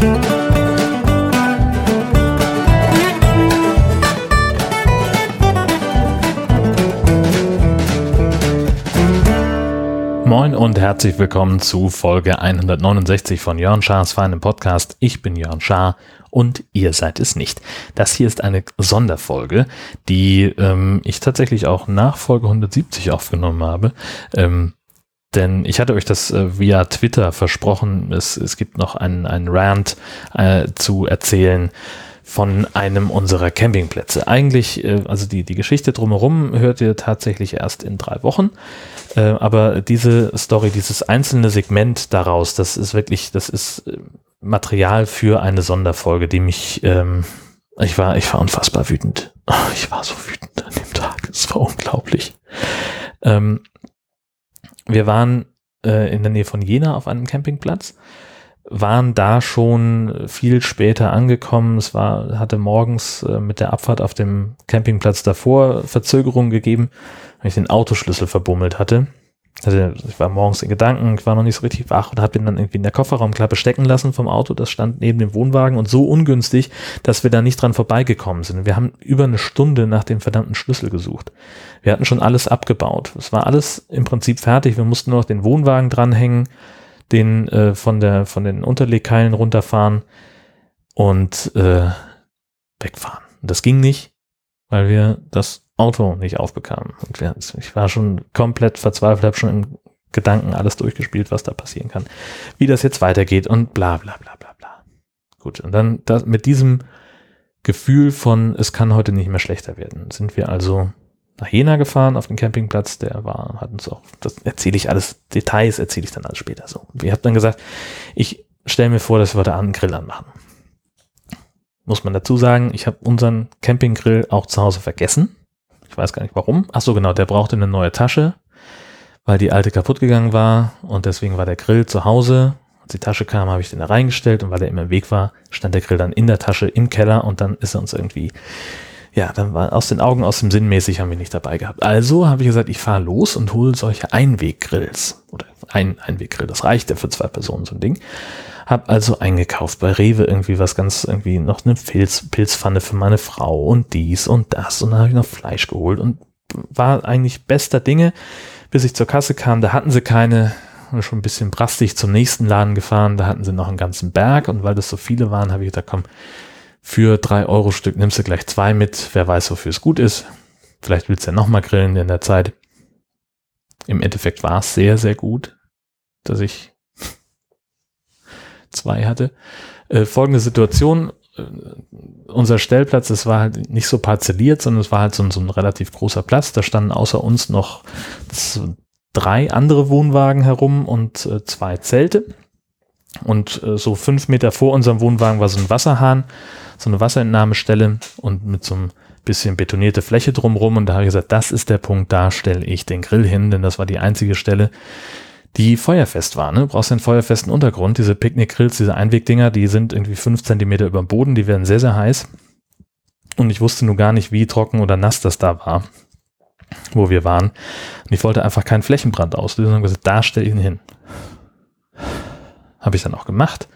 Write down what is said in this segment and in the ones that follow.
Moin und herzlich willkommen zu Folge 169 von Jörn Schars feinem Podcast. Ich bin Jörn Schaar und ihr seid es nicht. Das hier ist eine Sonderfolge, die ich tatsächlich auch nach Folge 170 aufgenommen habe. Denn ich hatte euch das via Twitter versprochen. Es gibt noch einen Rant zu erzählen von einem unserer Campingplätze. Eigentlich, also die Geschichte drumherum hört ihr tatsächlich erst in 3 Wochen. Aber diese Story, dieses einzelne Segment daraus, das ist Material für eine Sonderfolge, die mich, ich war unfassbar wütend. Ich war so wütend an dem Tag. Es war unglaublich. Wir waren in der Nähe von Jena auf einem Campingplatz, waren da schon viel später angekommen. Hatte morgens mit der Abfahrt auf dem Campingplatz davor Verzögerungen gegeben, weil ich den Autoschlüssel verbummelt hatte. Also ich war morgens in Gedanken, ich war noch nicht so richtig wach und habe ihn dann irgendwie in der Kofferraumklappe stecken lassen vom Auto. Das stand neben dem Wohnwagen und so ungünstig, dass wir da nicht dran vorbeigekommen sind. Wir haben über eine Stunde nach dem verdammten Schlüssel gesucht. Wir hatten schon alles abgebaut. Es war alles im Prinzip fertig. Wir mussten nur noch den Wohnwagen dranhängen, den von den Unterlegkeilen runterfahren und wegfahren. Und das ging nicht, weil wir das Auto nicht aufbekamen. Und ich war schon komplett verzweifelt, habe schon in Gedanken alles durchgespielt, was da passieren kann, wie das jetzt weitergeht und bla bla bla bla bla. Gut, und dann mit diesem Gefühl von, es kann heute nicht mehr schlechter werden, sind wir also nach Jena gefahren auf den Campingplatz. Hat uns auch, das erzähle ich alles, Details erzähle ich dann alles später so. Ich habe dann gesagt, ich stelle mir vor, dass wir heute Abend einen Grill anmachen. Muss man dazu sagen, ich habe unseren Campinggrill auch zu Hause vergessen. Ich weiß gar nicht warum. Ach so, genau, der brauchte eine neue Tasche, weil die alte kaputt gegangen war und deswegen war der Grill zu Hause. Als die Tasche kam, habe ich den da reingestellt und weil er immer im Weg war, stand der Grill dann in der Tasche im Keller und dann ist er uns irgendwie, ja, dann war aus den Augen, aus dem Sinn mäßig haben wir nicht dabei gehabt. Also habe ich gesagt, ich fahre los und hole solche Einweggrills oder ein Einweggrill, das reicht ja für 2 Personen, so ein Ding. Hab also eingekauft bei Rewe irgendwie irgendwie noch eine Pilzpfanne für meine Frau und dies und das und dann habe ich noch Fleisch geholt und war eigentlich bester Dinge, bis ich zur Kasse kam, da hatten sie keine, schon ein bisschen brastig zum nächsten Laden gefahren, da hatten sie noch einen ganzen Berg und weil das so viele waren, habe ich gesagt, komm, für 3 Euro Stück nimmst du gleich 2 mit, wer weiß, wofür es gut ist, vielleicht willst du ja nochmal grillen in der Zeit. Im Endeffekt war es sehr, sehr gut, dass ich 2 hatte. Folgende Situation, unser Stellplatz, es war halt nicht so parzelliert, sondern es war halt so ein relativ großer Platz, da standen außer uns noch 3 andere Wohnwagen herum und 2 Zelte und so 5 Meter vor unserem Wohnwagen war so ein Wasserhahn, so eine Wasserentnahmestelle und mit so einem bisschen betonierte Fläche drumrum und da habe ich gesagt, das ist der Punkt, da stelle ich den Grill hin, denn das war die einzige Stelle, die feuerfest war, ne? Du brauchst einen feuerfesten Untergrund. Diese Picknickgrills, diese Einwegdinger, die sind irgendwie 5 Zentimeter über dem Boden, die werden sehr, sehr heiß. Und ich wusste nur gar nicht, wie trocken oder nass das da war, wo wir waren. Und ich wollte einfach keinen Flächenbrand auslösen und gesagt, da stelle ich ihn hin. Habe ich dann auch gemacht.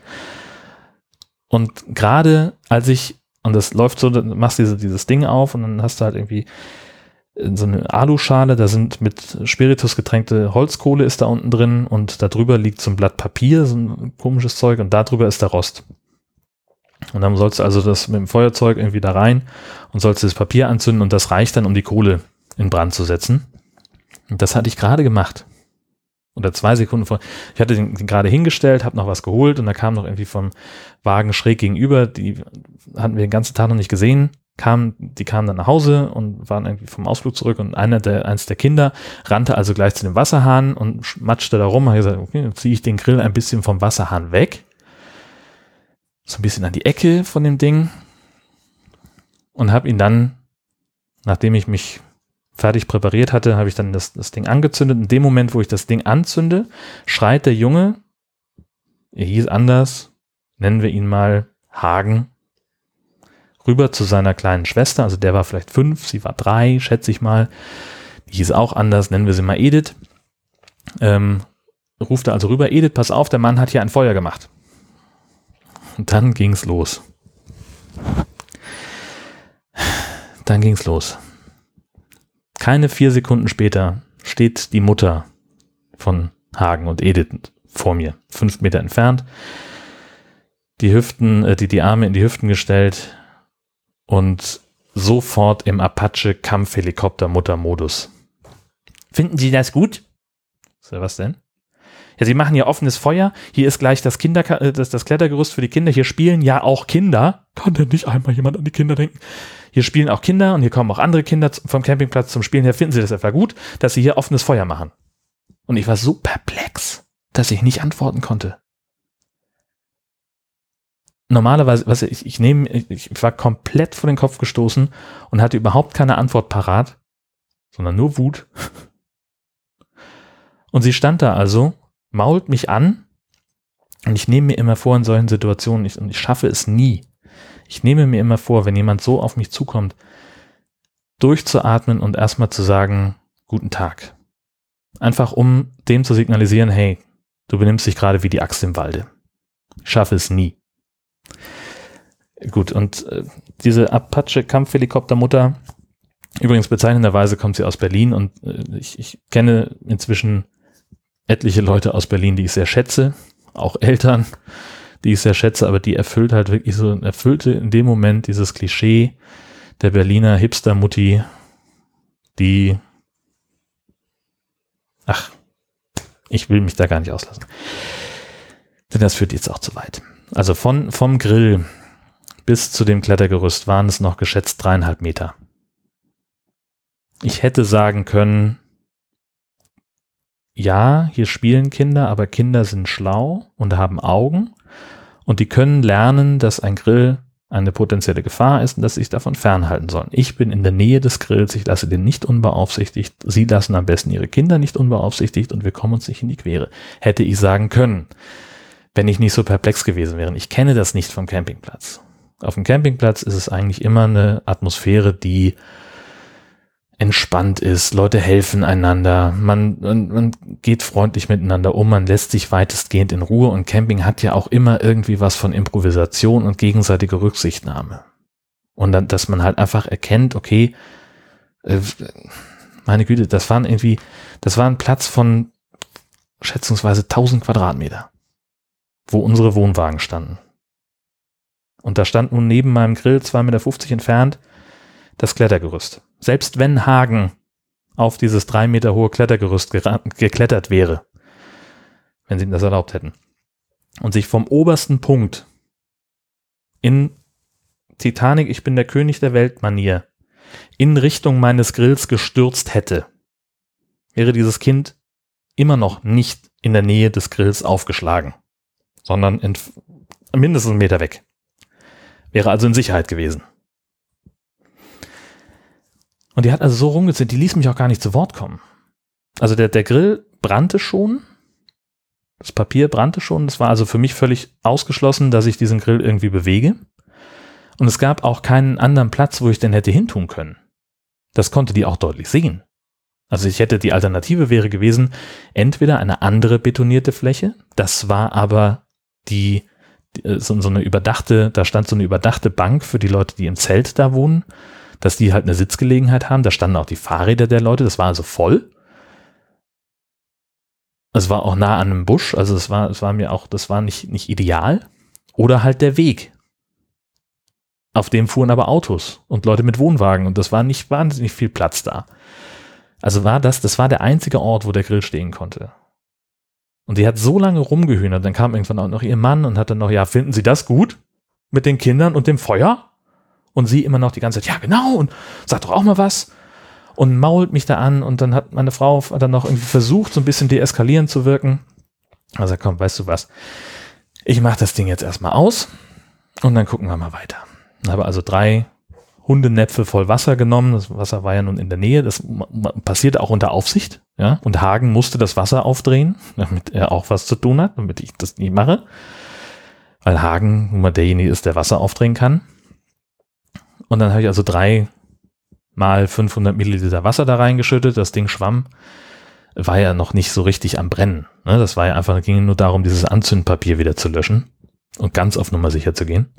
Und gerade als und das läuft so, dann machst du dieses Ding auf und dann hast du halt irgendwie so eine Aluschale, da sind mit Spiritus getränkte Holzkohle ist da unten drin und da drüber liegt so ein Blatt Papier, so ein komisches Zeug und da drüber ist der Rost. Und dann sollst du also das mit dem Feuerzeug irgendwie da rein und sollst das Papier anzünden und das reicht dann, um die Kohle in Brand zu setzen. Und das hatte ich gerade gemacht. Oder 2 Sekunden vor. Ich hatte den gerade hingestellt, habe noch was geholt und da kam noch irgendwie vom Wagen schräg gegenüber, die hatten wir den ganzen Tag noch nicht gesehen. Die kamen dann nach Hause und waren irgendwie vom Ausflug zurück und eins der Kinder rannte also gleich zu dem Wasserhahn und matschte da rum. Habe gesagt, okay, dann ziehe ich den Grill ein bisschen vom Wasserhahn weg. So ein bisschen an die Ecke von dem Ding und habe ihn dann, nachdem ich mich fertig präpariert hatte, habe ich dann das Ding angezündet. In dem Moment, wo ich das Ding anzünde, schreit der Junge, er hieß anders, nennen wir ihn mal Hagen, rüber zu seiner kleinen Schwester, also der war vielleicht 5, sie war 3, schätze ich mal, die hieß auch anders, nennen wir sie mal Edith, ruft er also rüber, Edith, pass auf, der Mann hat hier ein Feuer gemacht. Und dann ging's los. Keine 4 Sekunden später steht die Mutter von Hagen und Edith vor mir, 5 Meter entfernt, die Arme in die Hüften gestellt und sofort im Apache-Kampfhelikopter-Mutter-Modus. Finden Sie das gut? So, was denn? Ja, Sie machen ja offenes Feuer. Hier ist gleich das Klettergerüst für die Kinder. Hier spielen ja auch Kinder. Kann denn nicht einmal jemand an die Kinder denken? Hier spielen auch Kinder und hier kommen auch andere Kinder vom Campingplatz zum Spielen. Ja, finden Sie das etwa gut, dass Sie hier offenes Feuer machen? Und ich war so perplex, dass ich nicht antworten konnte. Normalerweise, ich war komplett vor den Kopf gestoßen und hatte überhaupt keine Antwort parat, sondern nur Wut. Und sie stand da also, mault mich an und ich nehme mir immer vor in solchen Situationen, und ich schaffe es nie, ich nehme mir immer vor, wenn jemand so auf mich zukommt, durchzuatmen und erstmal zu sagen, guten Tag. Einfach um dem zu signalisieren, hey, du benimmst dich gerade wie die Axt im Walde. Ich schaffe es nie. Gut, und diese Apache-Kampfhelikoptermutter, übrigens bezeichnenderweise kommt sie aus Berlin und ich kenne inzwischen etliche Leute aus Berlin, die ich sehr schätze, auch Eltern, die ich sehr schätze, aber die erfüllte in dem Moment dieses Klischee der Berliner Hipster-Mutti, die, ich will mich da gar nicht auslassen. Denn das führt jetzt auch zu weit. Also vom Grill bis zu dem Klettergerüst waren es noch geschätzt 3,5 Meter. Ich hätte sagen können, ja, hier spielen Kinder, aber Kinder sind schlau und haben Augen und die können lernen, dass ein Grill eine potenzielle Gefahr ist und dass sie sich davon fernhalten sollen. Ich bin in der Nähe des Grills, ich lasse den nicht unbeaufsichtigt, sie lassen am besten ihre Kinder nicht unbeaufsichtigt und wir kommen uns nicht in die Quere. Hätte ich sagen können, wenn ich nicht so perplex gewesen wäre. Ich kenne das nicht vom Campingplatz. Auf dem Campingplatz ist es eigentlich immer eine Atmosphäre, die entspannt ist, Leute helfen einander, man geht freundlich miteinander um, man lässt sich weitestgehend in Ruhe und Camping hat ja auch immer irgendwie was von Improvisation und gegenseitiger Rücksichtnahme. Und dann, dass man halt einfach erkennt, okay, meine Güte, das war ein Platz von schätzungsweise 1000 Quadratmeter, wo unsere Wohnwagen standen. Und da stand nun neben meinem Grill 2,50 Meter entfernt das Klettergerüst. Selbst wenn Hagen auf dieses 3 Meter hohe Klettergerüst geklettert wäre, wenn sie ihm das erlaubt hätten, und sich vom obersten Punkt in Titanic, ich bin der König der Welt-Manier, in Richtung meines Grills gestürzt hätte, wäre dieses Kind immer noch nicht in der Nähe des Grills aufgeschlagen, sondern mindestens 1 Meter weg. Wäre also in Sicherheit gewesen. Und die hat also so rumgezählt, die ließ mich auch gar nicht zu Wort kommen. Also der Grill brannte schon, das Papier brannte schon, das war also für mich völlig ausgeschlossen, dass ich diesen Grill irgendwie bewege. Und es gab auch keinen anderen Platz, wo ich den hätte hintun können. Das konnte die auch deutlich sehen. Also die Alternative wäre gewesen, entweder eine andere betonierte Fläche, das war aber so eine überdachte, da stand so eine überdachte Bank für die Leute, die im Zelt da wohnen, dass die halt eine Sitzgelegenheit haben. Da standen auch die Fahrräder der Leute, das war also voll. Es war auch nah an einem Busch, also das war nicht ideal. Oder halt der Weg. Auf dem fuhren aber Autos und Leute mit Wohnwagen und das war nicht wahnsinnig viel Platz da. Also das war der einzige Ort, wo der Grill stehen konnte. Und die hat so lange rumgehühnert, dann kam irgendwann auch noch ihr Mann und hat dann noch, ja, finden Sie das gut? Mit den Kindern und dem Feuer? Und sie immer noch die ganze Zeit, ja genau, und sag doch auch mal was. Und mault mich da an und dann hat meine Frau dann noch irgendwie versucht, so ein bisschen deeskalierend zu wirken. Also komm, weißt du was, ich mach das Ding jetzt erstmal aus und dann gucken wir mal weiter. Habe also 3 Hundenäpfe voll Wasser genommen, das Wasser war ja nun in der Nähe, das passierte auch unter Aufsicht, ja, und Hagen musste das Wasser aufdrehen, damit er auch was zu tun hat, damit ich das nicht mache, weil Hagen nun mal derjenige ist, der Wasser aufdrehen kann. Und dann habe ich also 3 mal 500 Milliliter Wasser da reingeschüttet. Das Ding schwamm. War ja noch nicht so richtig am Brennen. Ne? Das war ja einfach, ging nur darum, dieses Anzündpapier wieder zu löschen. und ganz auf Nummer sicher zu gehen.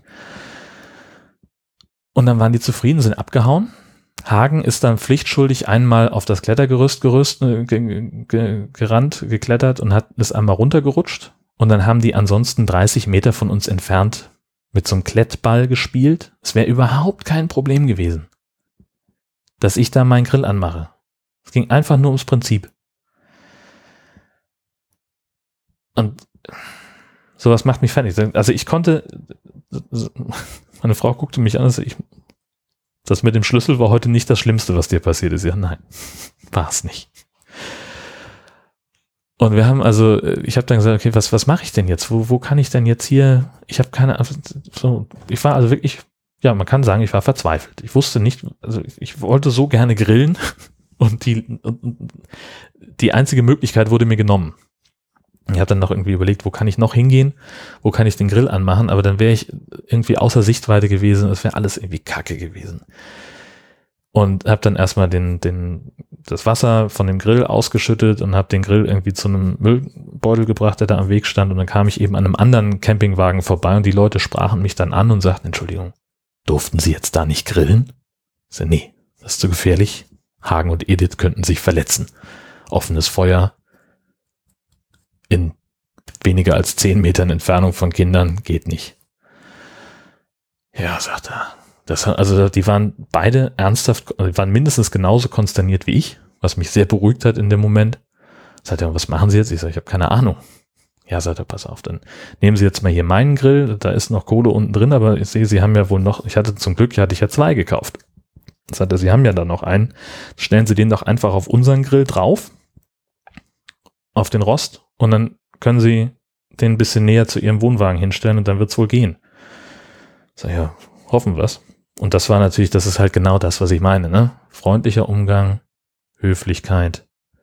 Und dann waren die zufrieden, sind abgehauen. Hagen ist dann pflichtschuldig einmal auf das Klettergerüst gerannt, geklettert und ist einmal runtergerutscht. Und dann haben die ansonsten 30 Meter von uns entfernt mit so einem Klettball gespielt. Es wäre überhaupt kein Problem gewesen, dass ich da meinen Grill anmache. Es ging einfach nur ums Prinzip. Und sowas macht mich fertig. Also ich konnte, meine Frau guckte mich an und sagte, das mit dem Schlüssel war heute nicht das Schlimmste, was dir passiert ist. Ja, nein, war es nicht. Und wir haben also, ich habe dann gesagt, okay, was mache ich denn jetzt? Wo kann ich denn jetzt hier, ich habe keine, so, ich war also wirklich, ja, man kann sagen, ich war verzweifelt. Ich wusste nicht, also ich wollte so gerne grillen und die einzige Möglichkeit wurde mir genommen. Ich habe dann noch irgendwie überlegt, wo kann ich noch hingehen, wo kann ich den Grill anmachen, aber dann wäre ich irgendwie außer Sichtweite gewesen, das wäre alles irgendwie kacke gewesen. Und habe dann erstmal das Wasser von dem Grill ausgeschüttet und habe den Grill irgendwie zu einem Müllbeutel gebracht, der da am Weg stand, und dann kam ich eben an einem anderen Campingwagen vorbei und die Leute sprachen mich dann an und sagten, Entschuldigung, durften Sie jetzt da nicht grillen? Ich so, nee, das ist zu gefährlich. Hagen und Edith könnten sich verletzen. Offenes Feuer in weniger als 10 Metern Entfernung von Kindern geht nicht. Ja, sagt er. Die waren beide ernsthaft, die waren mindestens genauso konsterniert wie ich, was mich sehr beruhigt hat in dem Moment. Sagt er, was machen Sie jetzt? Ich sage, ich habe keine Ahnung. Ja, sagt er, pass auf, dann nehmen Sie jetzt mal hier meinen Grill, da ist noch Kohle unten drin, aber ich sehe, Sie haben ja wohl noch, zum Glück hatte ich ja 2 gekauft. Sagt er, Sie haben ja da noch einen, stellen Sie den doch einfach auf unseren Grill drauf, auf den Rost, und dann können Sie den ein bisschen näher zu Ihrem Wohnwagen hinstellen und dann wird es wohl gehen. Sag ja, hoffen wir's. Und das war natürlich, das ist halt genau das, was ich meine, ne? Freundlicher Umgang, Höflichkeit.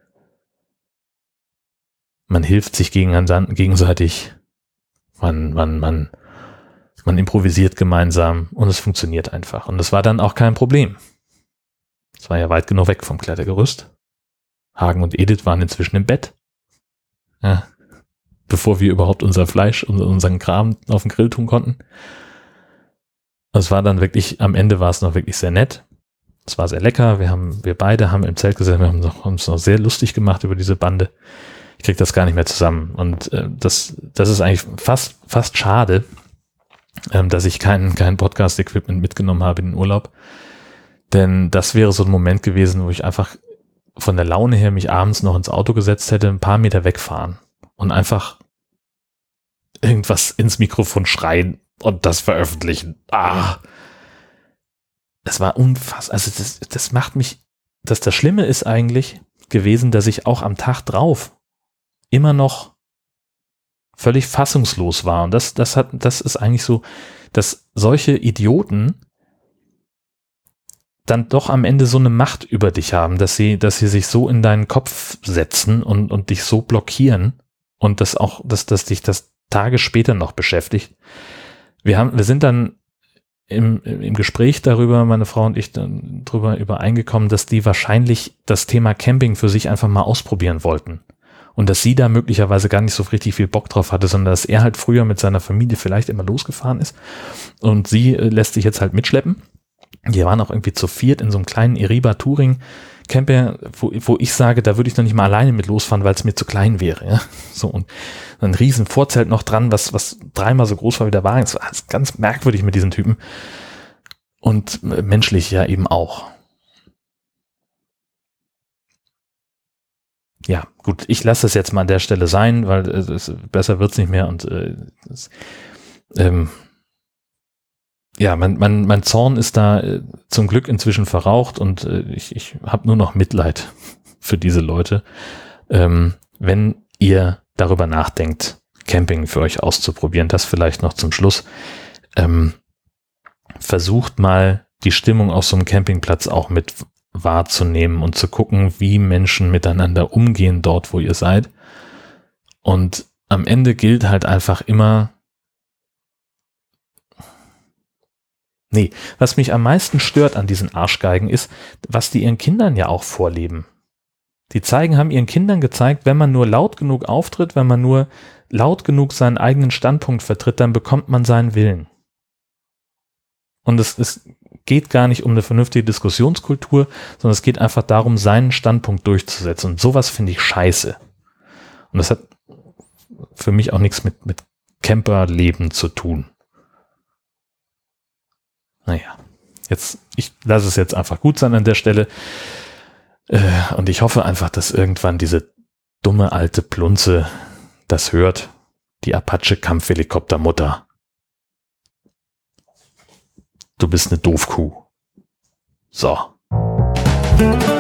Man hilft sich gegenseitig. Man improvisiert gemeinsam und es funktioniert einfach. Und das war dann auch kein Problem. Es war ja weit genug weg vom Klettergerüst. Hagen und Edith waren inzwischen im Bett. Ja, bevor wir überhaupt unser Fleisch und unseren Kram auf den Grill tun konnten. Es war dann wirklich, am Ende war es noch wirklich sehr nett. Es war sehr lecker. Wir beide haben im Zelt gesessen, wir haben uns noch sehr lustig gemacht über diese Bande. Ich krieg das gar nicht mehr zusammen. Und das ist eigentlich fast schade, dass ich kein Podcast-Equipment mitgenommen habe in den Urlaub. Denn das wäre so ein Moment gewesen, wo ich einfach von der Laune her mich abends noch ins Auto gesetzt hätte, ein paar Meter wegfahren und einfach irgendwas ins Mikrofon schreien und das veröffentlichen. Das war unfassbar. Also das macht mich, das Schlimme ist eigentlich gewesen, dass ich auch am Tag drauf immer noch völlig fassungslos war. Und das ist eigentlich so, dass solche Idioten dann doch am Ende so eine Macht über dich haben, dass sie sich so in deinen Kopf setzen und dich so blockieren und dass dich das Tage später noch beschäftigt. Wir sind dann im Gespräch darüber, meine Frau und ich, dann drüber übereingekommen, dass die wahrscheinlich das Thema Camping für sich einfach mal ausprobieren wollten. Und dass sie da möglicherweise gar nicht so richtig viel Bock drauf hatte, sondern dass er halt früher mit seiner Familie vielleicht immer losgefahren ist und sie lässt sich jetzt halt mitschleppen. Die waren auch irgendwie zu 4 in so einem kleinen Eriba Touring Camper, wo ich sage, da würde ich noch nicht mal alleine mit losfahren, weil es mir zu klein wäre. Ja? So, und ein riesen Vorzelt noch dran, was 3-mal so groß war wie der Wagen. Das war ganz merkwürdig mit diesen Typen. Und menschlich ja eben auch. Ja, gut, ich lasse das jetzt mal an der Stelle sein, weil besser wird's nicht mehr und ja, mein Zorn ist da zum Glück inzwischen verraucht und ich habe nur noch Mitleid für diese Leute. Wenn ihr darüber nachdenkt, Camping für euch auszuprobieren, das vielleicht noch zum Schluss, versucht mal die Stimmung auf so einem Campingplatz auch mit wahrzunehmen und zu gucken, wie Menschen miteinander umgehen dort, wo ihr seid. Und am Ende gilt halt einfach immer, was mich am meisten stört an diesen Arschgeigen ist, was die ihren Kindern ja auch vorleben. Die haben ihren Kindern gezeigt, wenn man nur laut genug auftritt, wenn man nur laut genug seinen eigenen Standpunkt vertritt, dann bekommt man seinen Willen. Und es geht gar nicht um eine vernünftige Diskussionskultur, sondern es geht einfach darum, seinen Standpunkt durchzusetzen. Und sowas finde ich scheiße. Und das hat für mich auch nichts mit Camperleben zu tun. Naja, ich lasse es jetzt einfach gut sein an der Stelle. Und ich hoffe einfach, dass irgendwann diese dumme alte Plunze das hört. Die Apache-Kampfhelikoptermutter. Du bist eine Doofkuh. So.